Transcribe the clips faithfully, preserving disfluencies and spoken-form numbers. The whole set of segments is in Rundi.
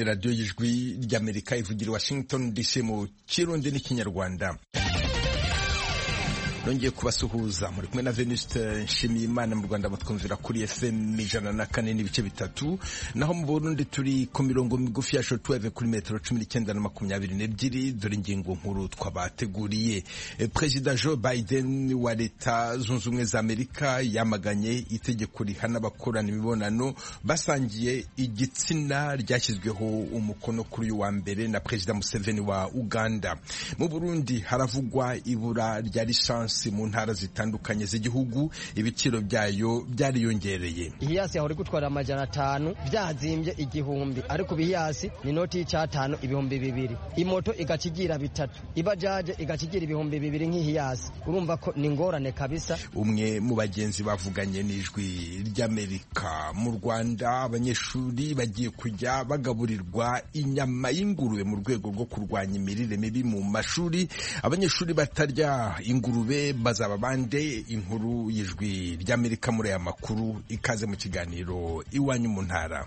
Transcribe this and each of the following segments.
ni radiyo y'ijwi ry'Amerika ivugira i Washington D C mu Kirundi n'ikinyarwanda. Nongeye kubasuhuza muri kumwe na Venuste Nshimiyimana. Mu Rwanda mutwumvira kuri F M ijana na kane n'ibice bitatu, naho mu Burundi turi ku mirongo migufi ya shortwave kuri metero cumi n'icyenda na makumyabiri n'ebyiri. Dore ingingo nkuru twabateguriye. Perezida Joe Biden wa Leta Zunze Ubumwe za Amerika yamaganye itegeko rihana abakorana imibonano basangiye igitsina ryashyizweho umukono kuri uyu wa mbere na Perezida Museveni wa Uganda. Mu Burundi haravugwa ibura rya lisansi mu ntara zitandukanye z'igihugu, ibiciro byayo byariyongereye. Ihiyasi yahora gutwara amajana atanu byazimbye igihumbi, ariko bihiyasi ni noti y'icatanu ibihumbi bibiri, imoto igacigira bitatu, ibajaje igacigira ibihumbi bibiri nk'ihiyasi. Urumva ko ni ngorane kabisa. Umwe mu bagenzi bavuganye n'ijwi ry'Amerika. Mu Rwanda abanyeshuri bagiye kujya bagaburirwa inyama y'ingurube mu rwego rwo kurwanya imirire mibi mu mashuri. Abanyeshuri batarya ingurube bazaba bande? Inkuru y'ijwi ry'Amerika muri aya makuru, ikaze mu kiganiro Iwanyu mu Ntara.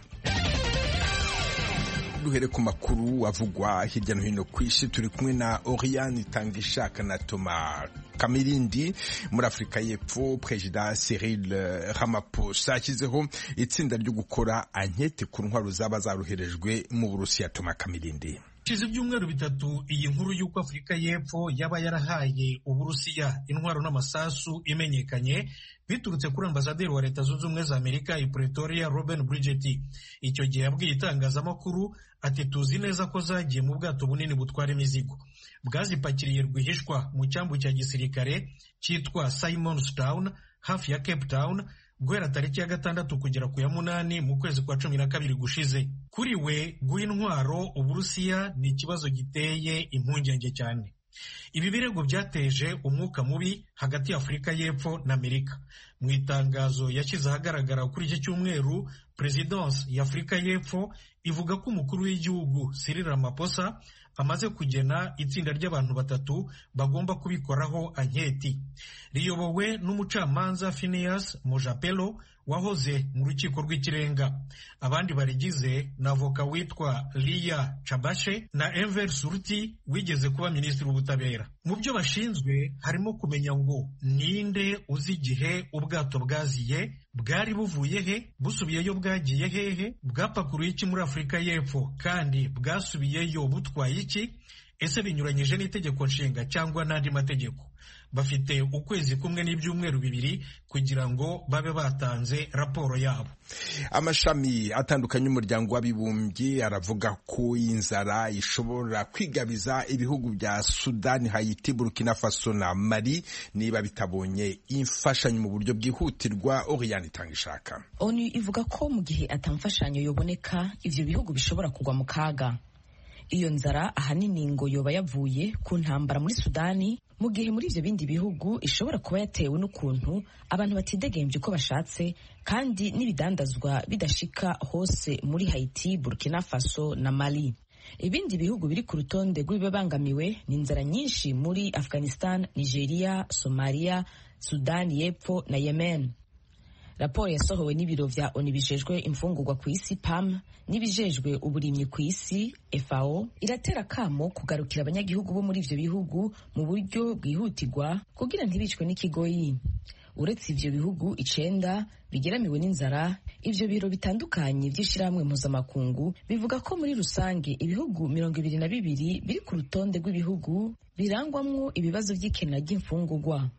Duhere ku makuru avugwa hirya no hino ku isi. Turi kumwe na Oriane Itangishaka na Thomas Kamirindi. Muri Afurika y'Epfo, Perezida Cyril Ramaphosa ashyizeho itsinda ryo gukora ankete ku ntwaro zaba zaruherejwe mu Burusiya. Thomas Kamirindi. Shize ibyumweru bitatu iyi nkuru y'uko Afurika y'Epfo yaba yarahaye Uburusiya intwaro n'amasasu imenyekanye biturutse kuri ambasaderi wa Leta Zunze Ubumwe za Amerika i Pretoria, Robert Bridget. Icyo gihe yabwiye itangazamakuru ati tuzi neza ko zagiye mu bwato bunini butwara imizigo, bwazipakiriye rwihishwa mu cyambu cya gisirikare cyitwa Simonstown hafi ya Cape Town guhera tariki ya gatandatu kugera ku ya munani mu kwezi kwa cumi na kabiri gushize. Kuri we guha intwaro Uburusiya ni ikibazo giteye impungenge cyane. Ibi birego byateje umwuka mubi hagati ya Afurika y'Epfo na Amerika. Mu itangazo yashyize ahagaragara kuri iki cyumweru, Presidence ya Afurika y'Epfo ivuga ko umukuru w'igihugu Cyril Ramaphosa amaze kugena itsinda ry'abantu batatu bagomba kubikoraho anketi, riyobowe n'umucamanza Phineas Mojapelo wahoze mu rukiko rw'ikirenga. Abandi barigize na avoka witwa Lia Chabashe na Enver Surti wigeze kuba minisitiri w'ubutabera. Mu byo bashinzwe harimo kumenya ngo ninde uzi igihe ubwato bwaziye, bwari buvuye he, busubiyeyo bwagiye hehe, bwapakuruye iki muri Afurika y'Epfo kandi bwasubiyeyo butwaye iki, ese binyuranyije n'itegeko nshinga cyangwa n'andi mategeko. Bafite ukwezi kumwe n'ibyumweru bibiri kugira ngo babe batanze raporo yabo. Amashami atandukanye y'umuryango w'abibumbye aravuga ko inzara ishobora kwigabiza ibihugu bya Sudani, Haiti, Burkina Faso na Mali niba bitabonye imfashanyo mu buryo bwihutirwa. Oriane Itangishaka. ONU ivuga ko mu gihe atamfashanyo yoboneka ivyo bihugu bishobora kugwa mu kaga. Iyo nzara ahanini ngo yoba yavuye ku ntambara muri Sudani, mu gihe muri ivyo bindi bihugu ishobora kuba yatewe n'ukuntu abantu batidegembye uko bashatse kandi n'ibidandazwa bidashika hose muri Haiti, Burkina Faso na Mali. Ibindi bihugu biri ku rutonde rw'ibibangamiwe ni inzara nyinshi muri Afghanistan, Nigeria, Somalia, Sudani y'Epfo na Yemen. Raporo yasohowe n'ibiro vya ONU bijejwe imfungurwa ku isi P A M n'ibijejwe uburimyi ku isi F A O iratera kamo kugarukira abanyagihugu bo muri ivyo bihugu mu buryo bwihutirwa kugira ntibicwe n'ikigoyi. Uretse ivyo bihugu icenda bigeramiwe n'inzara, ivyo biro bitandukanye vy'ishirahamwe mpuzamakungu bivuga ko muri rusange ibihugu mirongo ibiri na bibiri biri ku rutonde rw'ibihugu birangwamwo ibibazo vy'ikena ry'imfungurwa.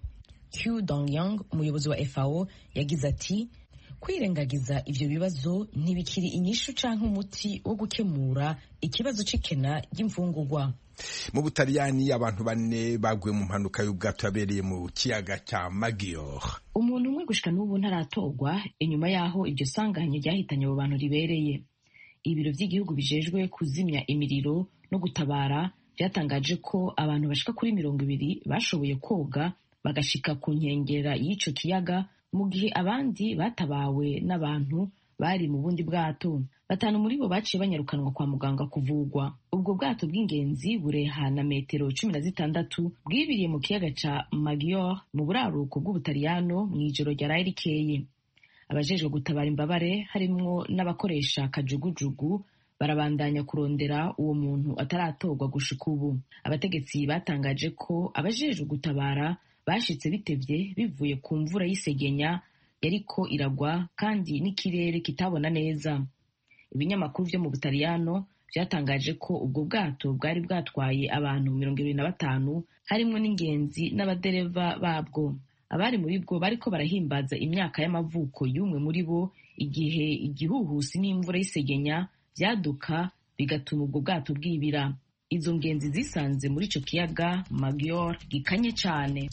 Q Dongyang, umuyobozi wa F A O, yagize ati kwirengagiza ivyo bibazo ntibikiri inyishu canke umuti wo gukemura ikibazo c'ikena ry'imfungurwa. Mu Butaliyani abantu bane baguye mu mpanuka y'ubwato yabereye mu kiyaga cya Maggiore. Umuntu umwe gushika n'ubu ntaratorwa inyuma yaho iryo sanganya ryahitanye abo bantu ribereye. Ibiro vy'igihugu bijejwe kuzimya imiriro no gutabara byatangaje ko abantu bashika kuri mirongo ibiri bashoboye koga bagashika ku nkengera y'ico kiyaga, mu gihe abandi batabawe n'abantu bari mu bundi bwato. Batanu muri bo baciye banyarukanwa kwa muganga kuvugwa. Ubwo bwato bw'ingenzi burehana metero cumi na zitandatu bwibiriye mu kiyaga ca Maggiore mu buraruko bw'Ubutaliyano mw'ijoro ryaraye rikeye. Abajejwe gutabara imbabare harimwo n'abakoresha kajugujugu barabandanya kurondera uwo muntu ataratorwa gushika ubu. Abategetsi batangaje ko abajejwe gutabara bashitse bitevye bivuye ku mvura y'isegenya yariko iragwa kandi n'ikirere kitabona neza. Ibinyamakuru vyo mu Butaliyano vyatangaje ko ubwo bwato bwari bwatwaye abantu mirongo ibiri na batanu harimwo n'ingenzi n'abadereva babwo. Abari muri bwo bariko barahimbaza imyaka y'amavuko y'umwe muri bo igihe igihuhusi n'imvura y'isegenya vyaduka bigatuma ubwo bwato bwibira. Izo ngenzi zisanze muri ico kiyaga Maggiore gikanye cane.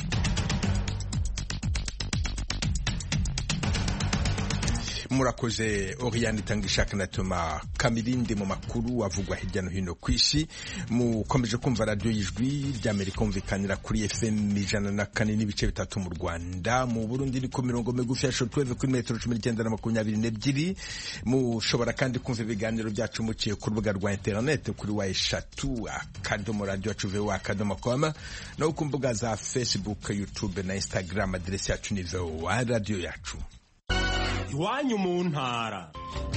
Murakoze Oriane Tangishaka na Toma Kamirindi mu makuru avugwa hirya no hino kw'isi. Mukomeje kumva radio y'ijwi ry'Amerika umvikanira kuri F M ijana na kane n'ibice bitatu mu Rwanda. Mu Burundi ni ku mirongo migufi ya shortwave kuri metero cumi n'icyenda na makumyabiri n'ebyiri. Mushobora kandi kumva ibiganiro byacu muciye ku rubuga rwa internet kuri wa eshatu akadomo radio yacu V O A akadomo com no ku mbuga za Facebook, YouTube na Instagram. Adresi yacu ni V O A radio yacu. Iwanyu mu ntara.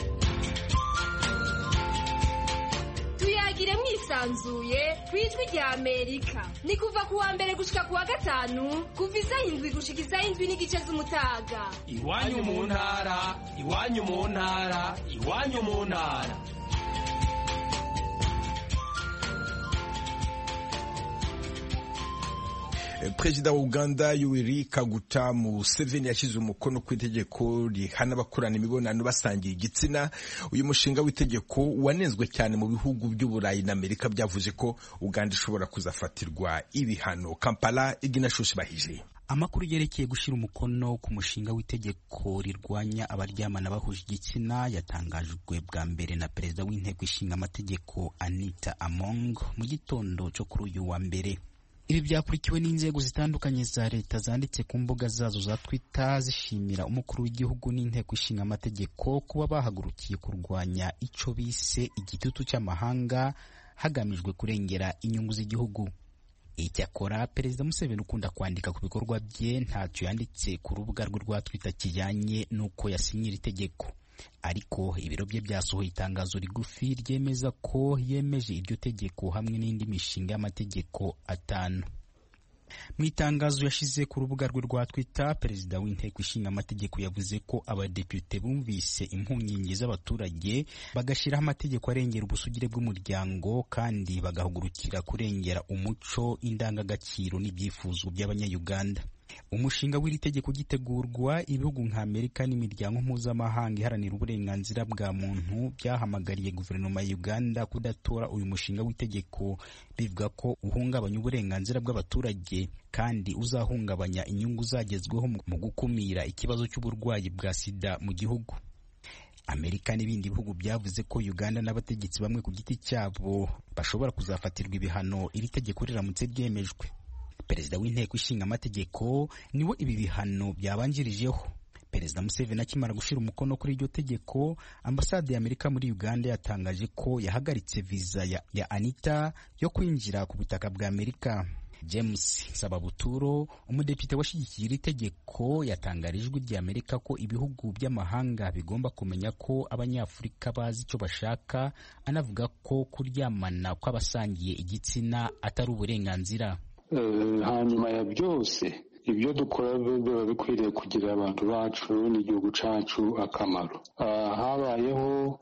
Tuyagire mwisanzuye kwijwi rya Amerika. Ni kuva kuwa mbere gushika kuwa gatanu kuva isaha indwi gushika isaha indwi n'igice z'umutaga. Iwanyu mu ntara, iwanyu mu ntara, iwanyu mu ntara. Perezida wa Uganda Yoweri Kaguta Museveni yashyize umukono ku itegeko rihana abakorana imibonano basangiye igitsina. Uyu mushinga w'itegeko wanenzwe cyane mu bihugu by'Uburayi na Amerika byavuze ko Uganda ishobora kuzafatirwa ibihano. Kampala, Iginashushi Bahije. Amakuru yerekeye gushyira umukono ku mushinga w'itegeko rirwanya abaryamana bahuje igitsina yatangajwe bwa mbere na perezida w'inteko ishinga amategeko Anita Among mu gitondo cyo kuri uyu wa mbere. Ibi byakurikiwe n'inzego zitandukanye za leta zanditse ku mbuga zazo za Twitter zishimira umukuru w'igihugu n'inteko ishinga amategeko kuba bahagurukiye kurwanya ico bise igitutu cy'amahanga hagamijwe kurengera inyungu z'igihugu. Icyakora Perezida Museveni ukunda kwandika ku bikorwa bye ntacyo yanditse ku rubuga rwe rwa Twitter kijyanye n'uko yasinyira itegeko. Ariko ibiro bye byasohoye itangazo rigufi ryemeza ko yemeje iryo tegeko hamwe n'indi mishinga y'amategeko atanu. Mu itangazo yashize ku rubuga rwe rwa Twitter, perezida w'inteko ishinga amategeko yavuze ko abadepute bumvise impunyingi z'abaturage bagashyiraho amategeko arengera ubusugire bw'umuryango kandi bagahugurukira kurengera umuco, indangagaciro n'ibyifuzo by'abanyayuganda. Umushinga w'iri tegeko gitegurwa, ibihugu nka Amerika n'imiryango mpuzamahanga iharanira uburenganzira bwa muntu byahamagariye guverinoma ya Uganda kudatora uyu mushinga w'itegeko, bivuga ko uhungabanya uburenganzira bw'abaturage kandi uzahungabanya inyungu zagezweho mu gukumira ikibazo cy'uburwayi bwa sida mu gihugu. Amerika n'ibindi bihugu byavuze ko Uganda n'abategetsi bamwe ku giti cyabo bashobora kuzafatirwa ibihano iri tegeko riramutse ryemejwe. Perezida w'inteko ishinga amategeko niwe ibi bihano byabanjirijeho. Perezida Museveni akimara gushira umukono kuri iryo tegeko, ambasade ya Amerika muri Uganda yatangaje ko yahagaritse visa ya, ya Anita yo kwinjira ku butaka bwa Amerika. James Sababuturo, umudepite washyigikiye iri tegeko, yatangarije ijwi rya Amerika ko ibihugu by'amahanga bigomba kumenya ko abanyafurika bazi icyo bashaka, anavuga ko kuryamana kw'abasangiye igitsina atari uburenganzira. Hanyuma ya byose ibyo dukora biba bikwiriye kugira abantu bacu n'igihugu cyacu akamaro. Habayeho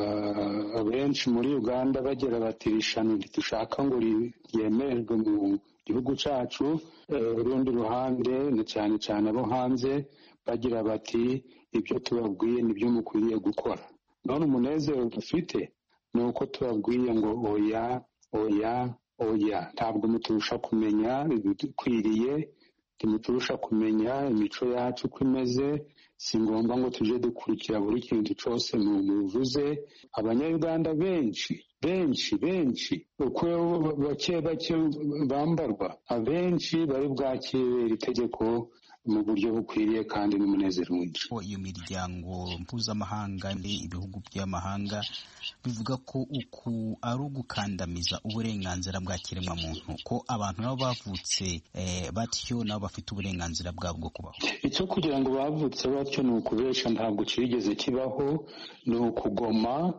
abenshi muri Uganda bagira bati ishano dushaka ngo ryemerwe mu gihugu cyacu, urundi ruhande na cyane cyane abo hanze bagira bati ibyo tubabwiye nibyo mukwiriye gukora. None umunezero dufite ni uko tubabwiye ngo oya oya oya, ntabwo muturusha kumenya ibidukwiriye, ntimuturusha kumenya imico yacu uko imeze, si ngombwa ngo tuje dukurikira buri kintu cyose muvuze. Abanyayuganda benshi benshi benshi uko bake bake bambarwa, abenshi bari bwakire iri tegeko mu buryo bukwiriye kandi n'umunezero mwinshi. Iyo miryango mpuzamahanga ibihugu by'amahanga bivuga ko uku ari ugukandamiza uburenganzira bwa kiremwamuntu, ko abantu nabo bavutse eh, batyo nabo bafite uburenganzira bwabo bwo kubaho. Icyo kugira ngo bavutse batyo ni ukubesha, ntabwo kigeze kibaho, ni ukugoma.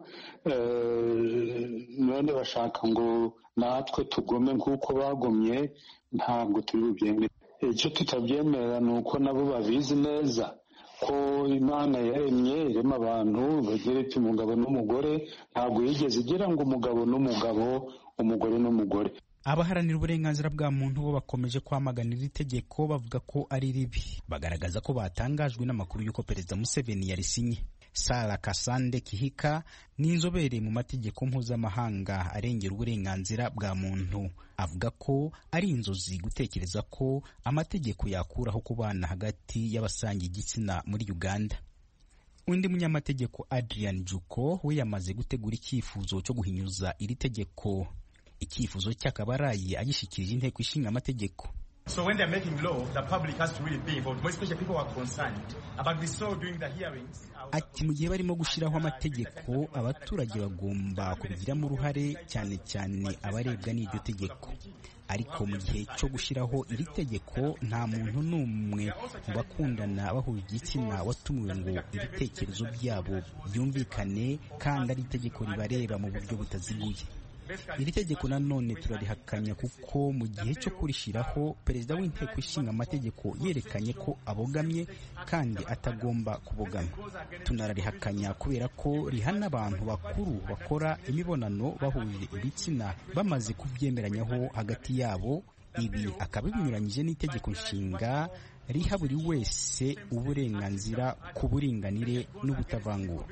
None bashaka ngo natwe tugome nk'uko bagomye, ntabwo turi bubyemere. Icyo tutabyemera ni uko nabo babizi neza ko Imana yaremye irema abantu bageretse umugabo n'umugore, ntabwo yigeze igira ngo umugabo n'umugabo, umugore n'umugore. Abaharanira uburenganzira bwa muntu bo bakomeje kwamaganira itegeko, bavuga ko ari ribi. Bagaragaza ko batangajwe n'amakuru y'uko Perezida Museveni yarisinye. Sara Kasande Kihika ni inzobere mu mategeko mpuzamahanga arengera uburenganzira bwa muntu. Avuga ko ari inzozi gutekereza ko amategeko yakuraho kubana hagati y'abasangiye igitsina muri Uganda. Undi munyamategeko Adrian Juko we yamaze gutegura icyifuzo cyo guhinyuza iri tegeko. Icyifuzo cy'akabarayi agishikirije inteko ishinga amategeko. So when they're making law, the public has to really be involved. Most especially people are concerned about this law during the hearings. Ati mu gihe barimo gushiraho amategeko, abaturage bagomba kubigiramo uruhare, cyane cyane abarebwa n'iryo tegeko. Ariko mu gihe cyo gushiraho iri tegeko, nta muntu n'umwe mu bakundana bahuje igitsina watumiwe ngo ibitekerezo byabo byumvikane kandi ari itegeko ribareba mu buryo butaziguye. Iri tegeko nanone turarihakanya kuko mu gihe cyo kurishiraho perezida w'inteko ishinga amategeko yerekanye ko abogamye kandi atagomba kubogama. Tunararihakanya kubera ko rihana abantu bakuru bakora imibonano bahuje ibitsina bamaze kubyemeranyaho hagati yabo. Ibi akaba binyuranyije n'itegeko nshinga riha buri wese uburenganzira ku buringanire n'ubutavangura.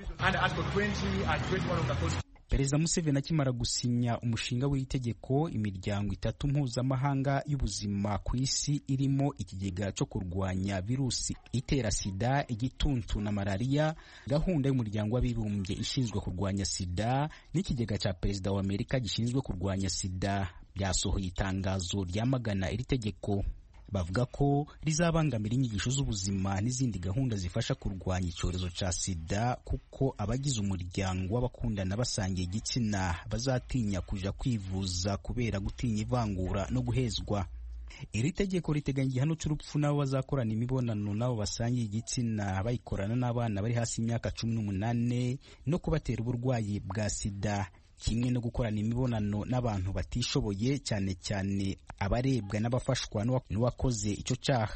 Perezida Museveni akimara gusinya umushinga w'itegeko, imiryango itatu mpuzamahanga y'ubuzima ku isi irimo ikigega cyo kurwanya virusi itera sida, igituntu na malaria, gahunda y'umuryango w'abibumbye ishinzwe kurwanya sida n'ikigega cya perezida wa Amerika gishinzwe kurwanya sida byasohoye itangazo ryamagana iri tegeko. Bavuga ko rizabangamira inyigisho z'ubuzima n'izindi gahunda zifasha kurwanya icyorezo cya sida, kuko abagize umuryango w'abakundana basangiye igitsina bazatinya kuja kwivuza kubera gutinya ivangura no guhezwa. Iri tegeko riteganya igihano cy'urupfu n'abo bazakorana imibonano n'abo basangiye igitsina bayikorana n'abana bari hasi y'imyaka cumi n'umunane no kubatera uburwayi bwa sida, kimwe no gukorana imibonano n'abantu batishoboye, cyane cyane abarebwa n'abafashwa n'uwakoze icyo cyaha.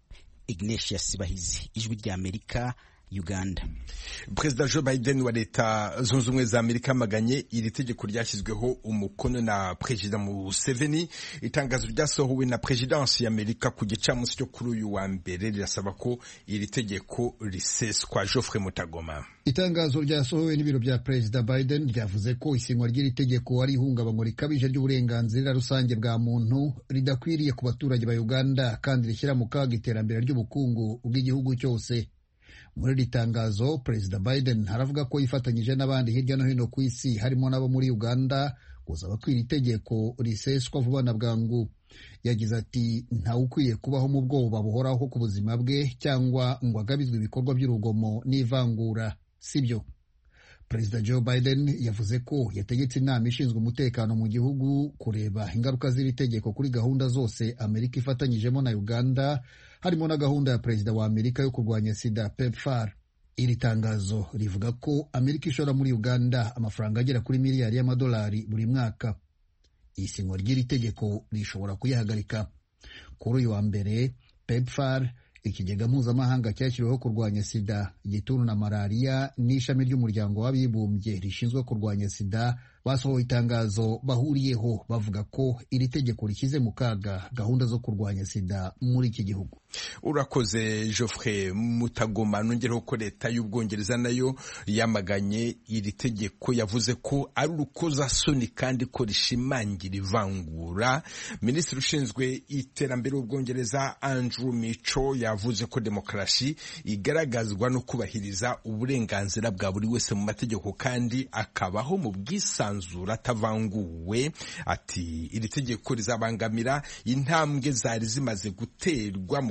Ignatius Bahizi, Ijwi ry'Amerika, Uganda. Perezida Joe Biden wa Leta Zunze Ubumwe za Amerika amaganye iri tegeko ryashyizweho umukono na Perezida Museveni. Itangazo ryasohowe na Perezidansi ya Amerika ku gicamunsi cyo kuri uyu wa mbere rirasaba ko iri tegeko riseswa. Geoffrey Mutagoma. Itangazo ryasohowe n'ibiro bya Perezida Biden ryavuze ko isinywa ry'iri tegeko ari ihungabanywa rikabije ry'uburenganzira rusange bwa muntu, ridakwiriye ku baturage ba Uganda kandi rishyira mu kaga iterambere ry'ubukungu bw'igihugu cyose. Muri iri tangazo, Perezida Biden haravuga ko yifatanyije n'abandi hirya no hino ku isi harimo n'abo muri Uganda gusaba ko iri tegeko riseswa vuba na bwangu. Yagize ati ntawe ukwiye kubaho mu bwoba buhoraho ku buzima bwe cyangwa ngo agabizwe ibikorwa by'urugomo n'ivangura, sibyo. Perezida Joe Biden yavuze ko yategetse inama ishinzwe umutekano mu gihugu kureba ingaruka z'iri tegeko kuri gahunda zose Amerika ifatanyijemo na Uganda, harimo na gahunda ya Perezida wa Amerika yo kurwanya sida PEPFAR. Iri tangazo rivuga ko Amerika ishora muri Uganda amafaranga agera kuri miliyari y'amadolari buri mwaka. Isinywa ry'iri tegeko rishobora kuyihagarika. Kuri uyu wa mbere, PEPFAR, ikigega mpuzamahanga cyashyiriweho kurwanya sida, igituntu na malaria n'ishami ry'umuryango w'abibumbye rishinzwe kurwanya sida, basohoye itangazo bahuriyeho bavuga ko iri tegeko rishyize mu kaga gahunda zo kurwanya sida muri iki gihugu. Urakoze Geoffrey Mutagoma. Nongereho ko leta y'Ubwongereza nayo yamaganye iri tegeko, yavuze ko ari urukozasoni kandi ko rishimangira ivangura. Minisitiri ushinzwe iterambere w'Ubwongereza Andrew Micho yavuze ko demokarasi igaragazwa no kubahiriza uburenganzira bwa buri wese mu mategeko kandi akabaho mu bwisanzure atavanguwe. Ati iri tegeko rizabangamira intambwe zari zimaze guterwa mu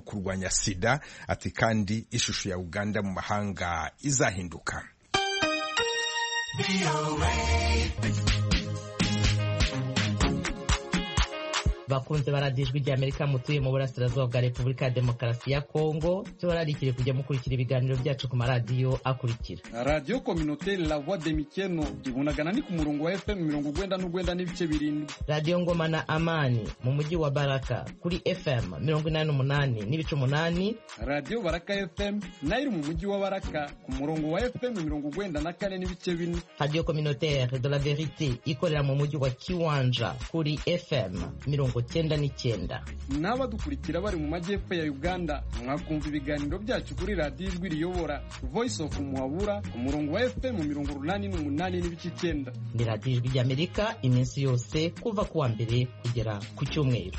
kurwanya sida, ati kandi ishusho ya Uganda mu mahanga izahinduka. bakunze baradijwe rya Amerika mutuye mu burasirazuba bwa Repubulika ya Demokarasi ya Kongo, tubararikire kujya mukurikira ibiganiro byacu ku maradiyo akurikira: Radio Communautaire La Voix de Mikeno ibunagana ni ku murongo wa F M mirongo ugwenda n'ugwenda n'ibice birindwi. Radio Ngoma na Amani mu mujyi wa Baraka kuri F M mirongo inani n'umunani n'ibice umunani. Radio Baraka F M nayo mu mujyi wa Baraka ku murongo wa F M mirongo ugwenda na kane n'ibice bine. Radio Communautaire de la Verite ikorera mu mujyi wa Kiwanja kuri F M mirongo cyenda n'icyenda. N'abadukurikira bari mu majyepfo ya Uganda mwakumva ibiganiro byacu kuri Radio Ijwi Riyobora Voice of Muhabura ku murongo wa F M mirongo urunani n'umunani n'ibice icyenda. Ni Radio Ijwi ry'Amerika iminsi yose kuva kuwa mbere kugera ku cyumweru.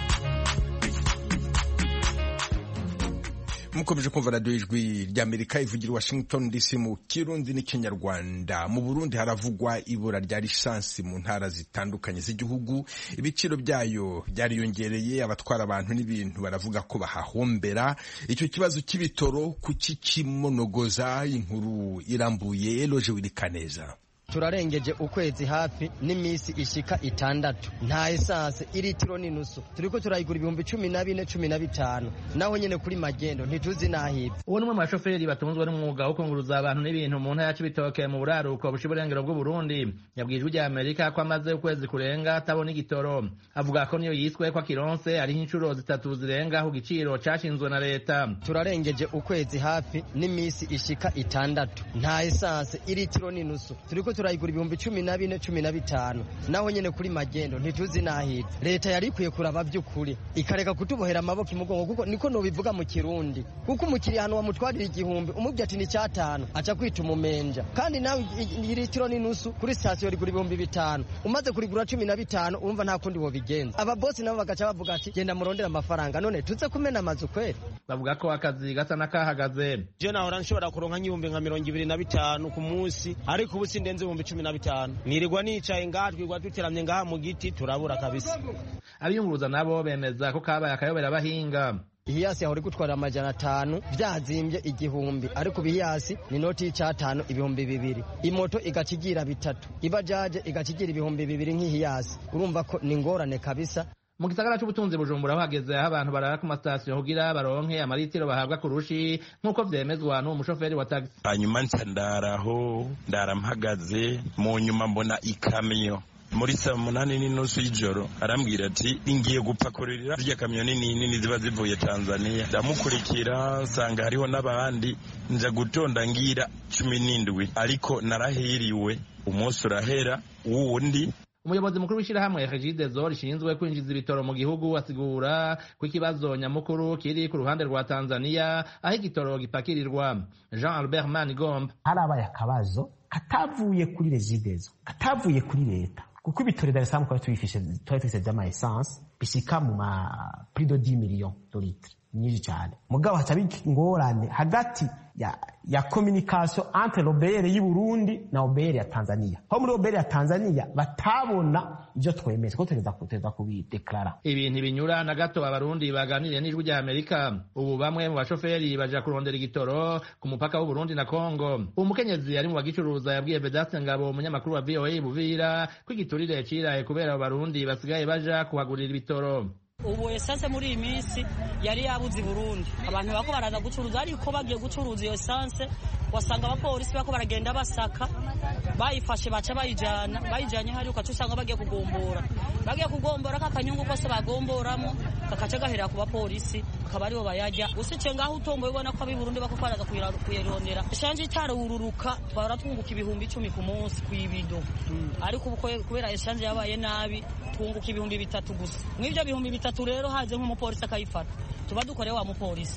Mukomeje kumva Radio Ijwi ry'Amerika ivugira Washington D C mu Kirundi n'Ikinyarwanda. Mu Burundi haravugwa ibura rya lisansi mu ntara zitandukanye z'igihugu, ibiciro byayo byariyongereye, abatwara abantu n'ibintu baravuga ko bahahombera. Icyo kibazo cy'ibitoro kukikimonogoza, inkuru irambuye Eloge Wilikaneza. Turarengeje ukwezi hafi n'imisi ishika itandatu nta essence iritiro n'inusu, turiko turayigura ibihumbi cumi na bine cumi na bitanu, naho nyene kuri magendo ntituzi nahibwe. Uwo numwe mu bashoferi batunzwe n'umwuga wo kunguruza abantu n'ibintu mu ntara y'Ibitoke mu buraruko bushiburengero bw'u Burundi yabwijwe rya Amerika ko amaze ukwezi kurenga atabona igitoro. Avuga ko niyo yiswe kwa kironse ari inshuro zitatu zirenga ku giciro cashinzwe na leta. Turarengeje ukwezi hafi n'imisi ishika itandatu nta essence iritiro n'inusu, turiko turayigura ibihumbi cumi na bine cumi na bitanu, naho nyene kuri magendo ntituzi nahibwe. Leta yari ikwiye kuraba by'ukuri ikareka kutubohera amaboko imugongo, kuko niko no bivuga mu Kirundi, kuko umukiriya hano wamutwarira igihumbi umubye ati ni cyatanu aca kwita umumenja, kandi nawe iritiro n'inusu kuri station rigura ibihumbi bitanu, umaze kurigura cumi na bitanu urumva nta kundi wo bigenza. Aba boss nabo bagaca bavuga ati genda murondera amafaranga, none tuze kumena amazu kweri. Bavuga ko akazi gasa nakahagaze. Je nahora nshobora kuronka nk'ibihumbi nka mirongo ibiri na bitanu ku munsi, ariko ubu sindenze ibihumbi cumi na bitanu. Nirirwa nicaye ngaha twigwa duteramye ngaha mu giti turabura kabisa. Abiyunguruza nabo bemeza ko kabaye akayobera abahinga. Ihiyasi ahori gutwara amajana atanu byazimbye igihumbi, ariko bihiyasi ni noti y'icatanu ibihumbi bibiri, imoto igacigira bitatu, ibajaje igacigira ibihumbi bibiri nk'ihiyasi. Urumva ko ni ngorane kabisa. Mu gisagara cy'ubutunzi Bujumbura hageze aho abantu barara ku mastation kugira baronke amaritiro bahabwa kurushi nkuko vyemezwa n'uwo mushoferi wa taxi. Hanyuma nsandaraho ndarampagaze, mu nyuma mbona ikamyo muri saa munani n'inusu y'ijoro arambwira ati ingiye gupakurira rya kamyo nini nini ziba zivuye Tanzania. Ndamukurikira nsanga hariho n'abandi, nja gutonda ngira cumi n'indwi, ariko narahiriwe. Umunsi urahera wundi. Umuyobozi mukuru w'ishirahamwe Regideso rishinzwe kwinjiza ibitoro mu gihugu asigura ko ikibazo nyamukuru kiri ku ruhande rwa Tanzania aho igitoro gipakirirwa. Jean Albert Manigomba: harabaye akabazo katavuye kuri Regideso, katavuye kuri leta, kuko ibitoro Dar es Salaam kwa tubifishe twatse by'ama essence bishika mu ma prix de dix millions de litres, nyinshi cyane. Mugabo hatabiki ngorane hagati ya ya communication entre l'Obr y'u Burundi na Obr ya Tanzania. Ho muri Obr ya Tanzania batabona ibyo twemeze ko tugeza kuteza kubideklara. Ibintu binyura na gato abarundi baganiriye n'ijwi rya Amerika. Ubu bamwe mu bashoferi baja kurondera igitoro ku mupaka w'u Burundi na Kongo. Umukenyezi ari mu bagicuruza yabwiye Vedaste Ngabo umunyamakuru wa V O A Buvira ko igiturire ciraye kubera abarundi basigaye baja kuhagurira ibitoro. Ubu essence muri iyi minsi yari yabuze Burundi, abantu bako baraza gucuruza, ariko bagiye gucuruza iyo essence wasanga abapolisi bako baragenda basaka, bayifashe baca bayijana bayijanye hari uko usanga bagiye kugombora bagiye kugombora kakanyungu kose bagomboramo kakaca gahera ku bapolisi akaba aribo bayajya. Usice ngaho utomboye ubona ko abi Burundi bako kwaraza kuyirondera shanje itarururuka twaratunguka ibihumbi icumi ku munsi kwibido, ariko ubu kubera shanje yabaye nabi tunguka ibihumbi bitatu gusa. Mw'ivyo bihumbi bitatu rero haje nk'umupolisi akayifata, tuba dukoreye wa mupolisi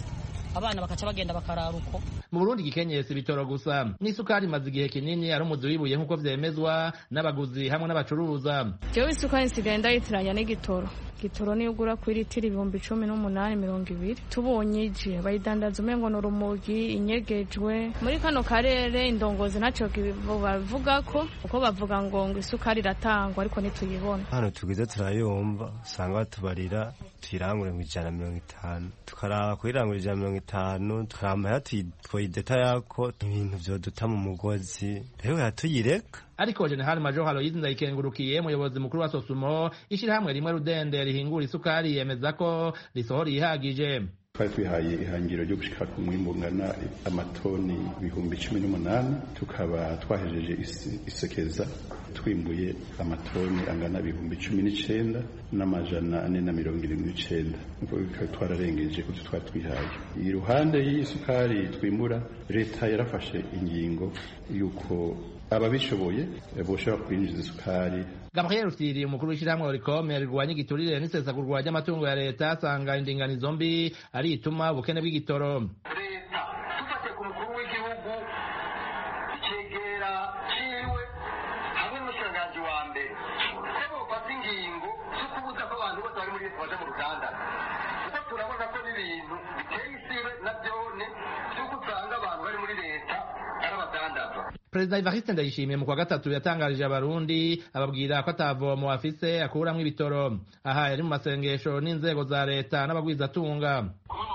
abana bakaca bagenda bakarara uko. Mu Burundi gikenyesi bitoro gusa n'isukari imaze igihe kinini ari umuzi wibuye nk'uko vyemezwa n'abaguzi hamwe n'abacuruza. Jewe isukari nsigaye ndayitiranya n'igitoro. Gitoro niyo ugura kuri litiro ibihumbi cumi n'umunani mirongo ibiri. Tubonye ije bayidandaza umengo n'urumogi inyegejwe. Muri kano karere indongozi ntaco bavuga ko uko bavuga ngo ngo isukari iratangwa ariko ntituyibona. Hano tugize turayumva usanga batubarira tuyirangure mu ijana mirongo itanu tukaraba kuyirangura ijana mirongo itanu tukaramba hati twoyideta yako ibintu vyoduta mu mugozi rero yatuyireka. Ariko General Major Haloyizi Ndayikengurukiye umuyobozi mukuru wa Sosumo ishirahamwe rimwe Rudende rihingura isukari yemeza ko risohora ihagije. Twari twihaye ihangiro ryo gushika ku mwimbu ungana amatoni ibihumbi cumi n'umunani tukaba twahejeje isekeza twimbuye amatoni angana ibihumbi cumi n'icenda n'amajana ane na mirongo irindwi n'icenda nuko twararengeje kuko twari twihaye. Iruhande y'isukari twimbura leta yarafashe ingingo yuko ababishoboye boshobora kwinjiza isukari. Gabriel Rufyiri umukuru w'ishyirahamwe Oricom rirwanya igiturire n'isesagurwa ry'amatungo ya leta asanga indinganizo mbi ari ituma ubukene bw'igitoro. Leta tufate ku mukuru w'igihugu ikegera ciwe hamwe n'umushikiranganji wa mbere ko bofata ingingo zo kubuza ko abantu bose bari muri leta baja mu ruganda kuko turabona ko n'ibintu biteye isibe na vyone vy'uko usanga abantu bari muri leta ari abadandaza. Perezida Evariste Ndayishimiye mu kwa gatatu yatangarije abarundi ababwira ko atavomo afise akuramwo ibitoro. Aha yari mu masengesho n'inzego za leta n'abagwizatunga.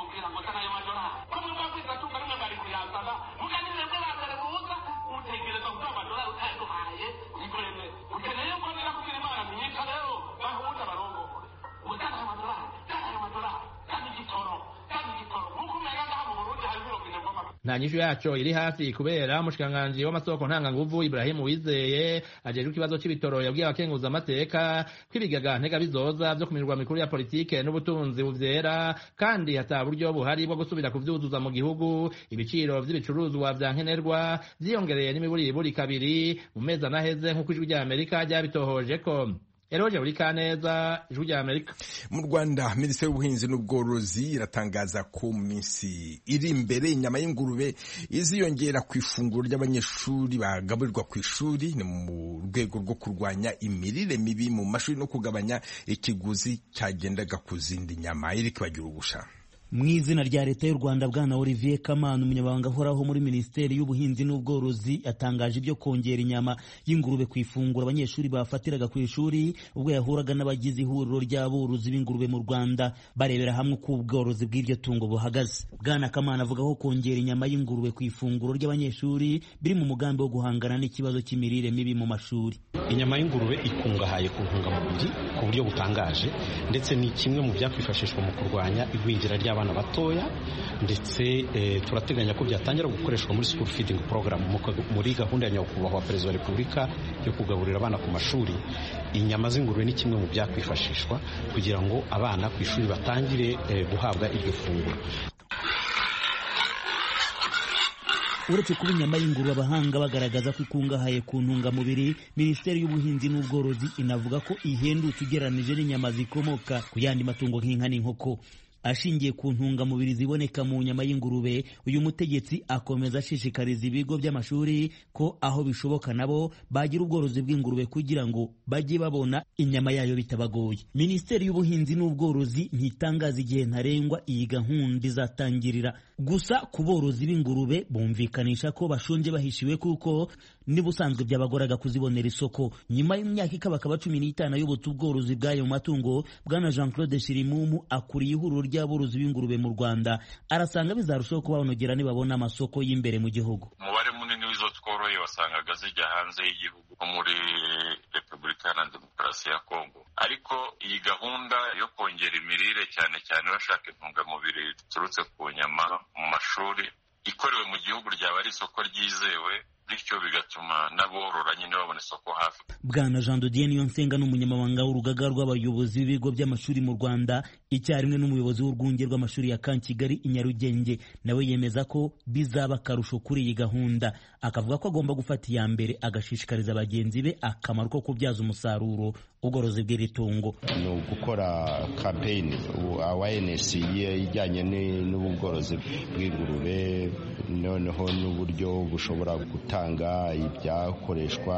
Nta nyishu yaco iri hafi kubera umushikiranganji w'amasoko ntanganguvu Ibrahim Uwizeye ajejwe ikibazo c'ibitoro yabwiye abakenguza amateka kw'ibigaga ntega bizoza vyo ku mirwa mikuru ya politike n'ubutunzi buvyera kandi hata buryo buhari bwo gusubira kuvyuzuza mu gihugu. Ibiciro vy'ibicuruzwa vya nkenerwa vyiyongereye n'imiburiburi kabiri mu mezi anaheze nk'uko ijwi rya Amerika ryabitohoje ko. Eroje buri kaneza ijwi rya Amerika. Mu Rwanda Minisiteri y'Ubuhinzi n'Ubworozi iratangaza ko mu minsi iri imbere inyama y'ingurube iziyongera ku ifunguro ry'abanyeshuri bagaburirwa ku ishuri ni mu rwego rwo kurwanya imirire mibi mu mashuri no kugabanya ikiguzi cyagendaga ku zindi nyama. Eric bagira ubusha. Mu izina rya leta y'u Rwanda bwana Olivier Kamana umunyabanga ahoraho muri Minisiteri y'Ubuhinzi n'Ubworozi atangaje ibyo kongera inyama y'ingurube ku ifunguro abanyeshuri bafatiraga ku ishuri ubwo yahuraga n'abagize ihuriro ry'aborozi b'ingurube mu Rwanda barebera hamwe uko ubworozi bw'iryo tungo buhagaze. Bwana Kamana avuga ko kongera inyama y'ingurube ku ifunguro ry'abanyeshuri biri mu mugambi wo guhangana n'ikibazo cy'imirire mibi mu mashuri. Inyama y'ingurube ikungahaye ku ntungamubiri ku buryo butangaje ndetse ni kimwe mu byakwifashishwa mu kurwanya igwingira ry'abana batoya ndetse e, turateganya ko byatangira gukoreshwa muri school feeding program muri gahunda ya nyakubahwa Perezida wa Repubulika yo kugaburira abana ku mashuri. Inyama z'ingurube ni kimwe mu byakwifashishwa kugira ngo abana ku ishuri batangire e, guhabwa iryo funguro. Uretse kuba inyama y'ingurube abahanga bagaragaza ko ikungahaye ku ntungamubiri, Minisiteri y'Ubuhinzi n'Ubworozi inavuga ko ihendutse ugereranije n'inyama zikomoka ku yandi matungo nk'inka n'inkoko. Ashingiye ku ntungamubiri ziboneka mu nyama y'ingurube, uyu mutegetsi akomeza ashishikariza ibigo by'amashuri ko aho bishoboka nabo bagira ubworozi bw'ingurube kugira ngo bajye babona inyama yayo bitabagoye. Minisiteri y'Ubuhinzi n'Ubworozi ntitangaza igihe ntarengwa iyi gahunda izatangirira, gusa ku borozi b'ingurube bumvikanisha ko bashonje bahishiwe kuko nibusanzwe byabagoraga kuzibonera isoko. Nyuma y'imyaka ikabakaba cumi n'itanu ayobotse ubworozi bw'ayo matungo, bwana Jean Claude Shirimumu akuriye ihuriro ry'aborozi b'ingurube mu Rwanda arasanga bizarushaho kubanogera nibabona amasoko y'imbere mu gihugu. Umubare munini w'izo tworoye wasangaga zijya hanze y'igihugu nko muri Repubulika Iharanira Demokarasi ya Kongo, ariko iyi gahunda yo kongera imirire cyane cyane bashaka intungamubiri ziturutse ku nyama mu mashuri ikorewe mu gihugu ryaba ari isoko ryizewe, bityo bigatuma n'aborora nyine babona isoko hafi. Bwana Jean de Dieu Niyonsenga n'umunyamabanga w'urugaga rw'abayobozi b'ibigo by'amashuri mu Rwanda icyarimwe n'umuyobozi w'urwunge rw'amashuri ya Kankigari i Nyarugenge nawe yemeza ko bizaba akarusho kuri iyi gahunda, akavuga ko agomba gufata iya mbere agashishikariza bagenzi be akamaro ko kubyaza umusaruro ubworozi bw'iri tungo. Ni ugukora campaign awareness ijyanye n'ubworozi bw'ingurube, noneho n'uburyo bushobora gutanga ibyakoreshwa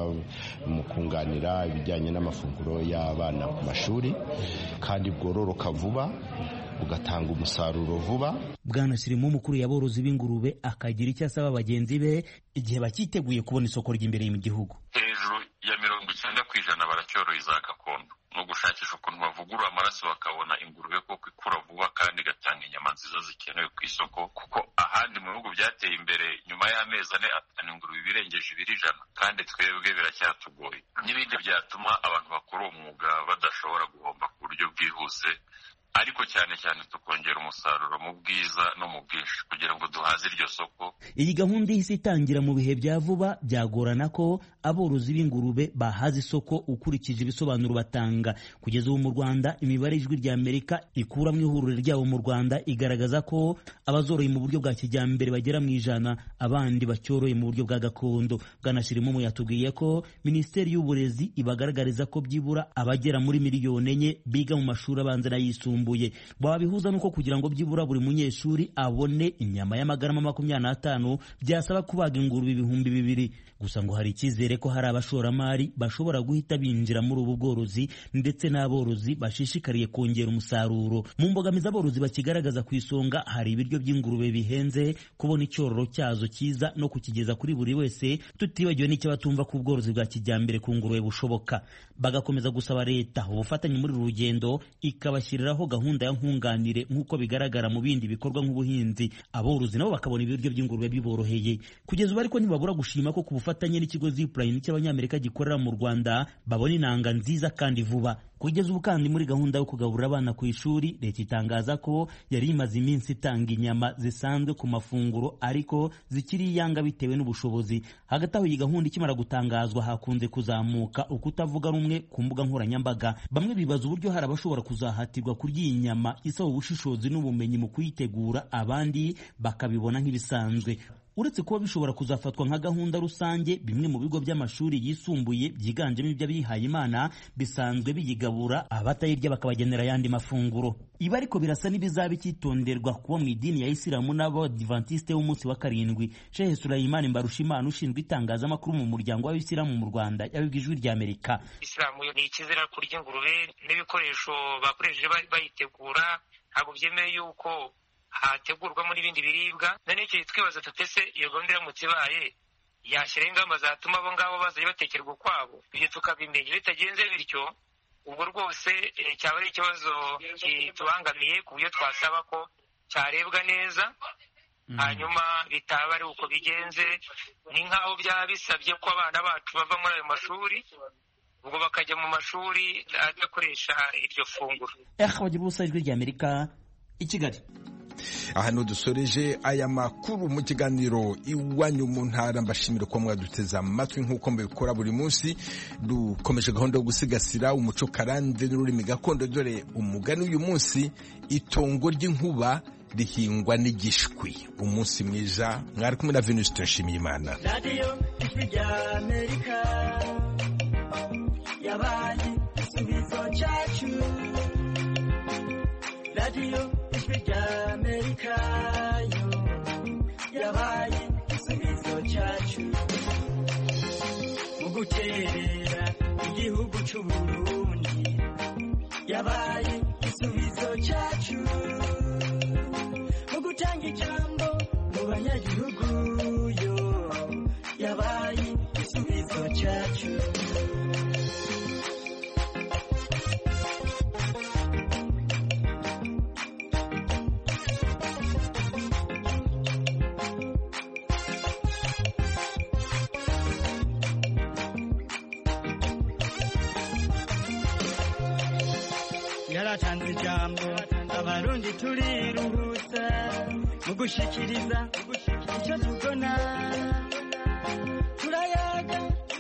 mu kunganira ibijyanye n'amafunguro y'abana ku mashuri, kandi bwororoka vuba bugatanga umusaruro vuba. Bwana Shirimo umukuru y'aborozi b'ingurube akagira icyo asaba bagenzi be igihe bakiteguye kubona isoko ry'imbere mu gihugu. Hejuru ya mirongo icyenda ku ijana baracyoroye za gakondo, no gushakisha ukuntu bavugurura amaraso bakabona ingurube koko ikura vuba kandi igatanga inyama nziza zikenewe ku isoko, kuko ahandi mu bihugu byateye imbere nyuma y'amezi ane atanu ingurube ibirengeje ibiri ijana, kandi twebwe biracyatugoye. N'ibindi byatuma abantu bakora uwo mwuga badashobora guhomba ku buryo bwihuse, ariko cyane cyane tukongera umusaruro mu bwiza no mu bwinshi kugira ngo duhaze iryo soko. Iyi gahunda ihise itangira mu bihe bya vuba, byagorana ko aborozi b'ingurube bahaza isoko ukurikije ibisobanuro batanga. Kugeza ubu mu Rwanda imibare ijwi rya Amerika ikura mu ihuriro ryabo mu Rwanda igaragaza ko abazoroye mu buryo bwa kijyambere bagera mu ijana, abandi bacyoroye mu buryo bwa gakondo. Bwana Shirimo yatubwiye ko Minisiteri y'Uburezi ibagaragariza ko byibura abagera muri miliyoni enye biga mu mashuri abanza n'ayisumbuye. Babihuza nuko kugira ngo byibura buri munyeshuri abone inyama y'amagarama makumyabiri n'atanu byasaba kubaga ingurube ibihumbi bibiri. Gusa ngo hari icyizere ko hari abashoramari bashobora guhita binjira muri ubu bworozi, ndetse n'aborozi bashishikariye kongera umusaruro. Mu mbogamizi aborozi bakigaragaza ku isonga hari ibiryo by'ingurube bihenze, kubona icyororo cyazo cyiza no kukigeza kuri buri wese, tutibagiwe n'icyo batumva ku bworozi bwa kijyambere ku ngurube bushoboka. Bagakomeza gusaba leta ubufatanye muri uru rugendo ikabashyiriraho gahunda ya nkunganire nk'uko bigaragara mu bindi bikorwa nk'ubuhinzi, aborozi nabo bakabona ibiryo by'ingurube biboroheye. Kugeza ubu ariko ntibabura gushima ko ku bufatanye n'ikigo Zipline cy'abanyamerika gikorera mu Rwanda babona inanga nziza kandi vuba. Kugeza ubu kandi muri gahunda yo kugaburira abana ku ishuri, leta itangaza ko yari imaze iminsi itanga inyama zisanzwe ku mafunguro ariko zikiri iyanga bitewe n'ubushobozi. Hagati aho iyi gahunda ikimara gutangazwa hakunze kuzamuka ukutavuga rumwe ku mbuga nkoranyambaga. Bamwe bibaza uburyo hari abashobora kuzahatirwa kurya iyi nyama isaba ubushishozi n'ubumenyi mu kuyitegura, abandi bakabibona nk'ibisanzwe. Uretse kuba bishobora kuzafatwa nka gahunda rusange, bimwe mu bigo by'amashuri yisumbuye byiganjemo iby'abihaye Imana bisanzwe biyigabura, abatayirya bakabagenera ayandi mafunguro. Ibi ariko birasa n'ibizaba icyitonderwa kuba mu idini ya Isilamu n'Abadiventiste w'umunsi wa karindwi. Sheikh Sulaiman Mbarushimana ushinzwe itangazamakuru mu muryango w'Abisilamu mu Rwanda yabibwiye ijwi rya Amerika. Isilamu ni ikizira kurya ingurube n'ibikoresho bakoresheje bayitegura, ntabwo byemeye yuko hategurwamo n'ibindi biribwa. None icyo twibaza tutese iyo gahunda iramutse ibaye yashyiraho ingamba zatuma abo ngabo bazajya batekerwa ukwabo, ibyo tukabimenya. Bitagenze bityo ubwo rwose cyaba ari ikibazo kitubangamiye ku buryo twasaba ko cyarebwa neza, hanyuma bitaba ari uko bigenze, ni nk'aho byaba bisabye ko abana bacu bava muri ayo mashuri ubwo bakajya mu mashuri adakoresha iryo funguro. Bagira ubusa ijwi rya Amerika i Kigali. Aha dusoreje aya makuru mu kiganiro Iwanyu mu Ntara. Mbashimira ko mwaduteze amatwi nk'uko mbikora buri munsi. Dukomeje gahunda yo gusigasira umuco karande n'ururimi gakondo, dore umugani uyu munsi: itongo ry'inkuba rihingwa n'igishwi. Umunsi mwiza, mwari kumwe na Venuste Nshimiyimana. Radio ya Amerika yabaye igisubizo cyacu. Radio ya Amerika yo yabaye igisubizo cyacu mu guterera igihugu cy'u Burundi, yabaye igisubizo cyacu mu gutanga ijambo mu banyagihugu yo yabaye igisubizo cyacu. Yaratanze ijambo abarundi turiruhutsa mu gushikiriza icyo tubona, turayaga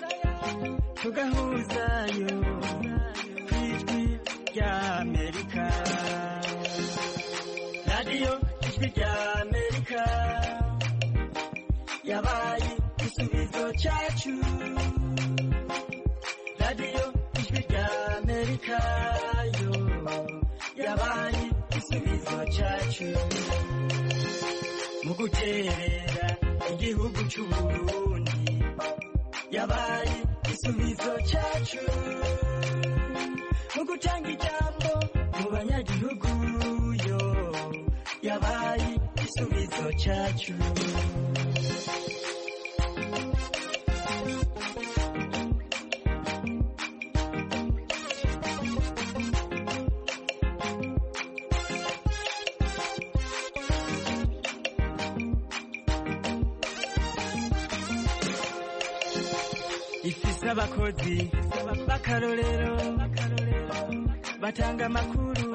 tugahuzayo kw'ijwi rya Amerika. Radio ijwi rya Amerika yabaye igisubizo cyacu. Radio ijwi rya igisubizo cyacu mu guterera igihugu cy'uburundi yabaye igisubizo cyacu mu gutanga ijambo mu banyagihugu yo yabaye igisubizo cyacu. Ifise abakozi b'akarorero batanga amakuru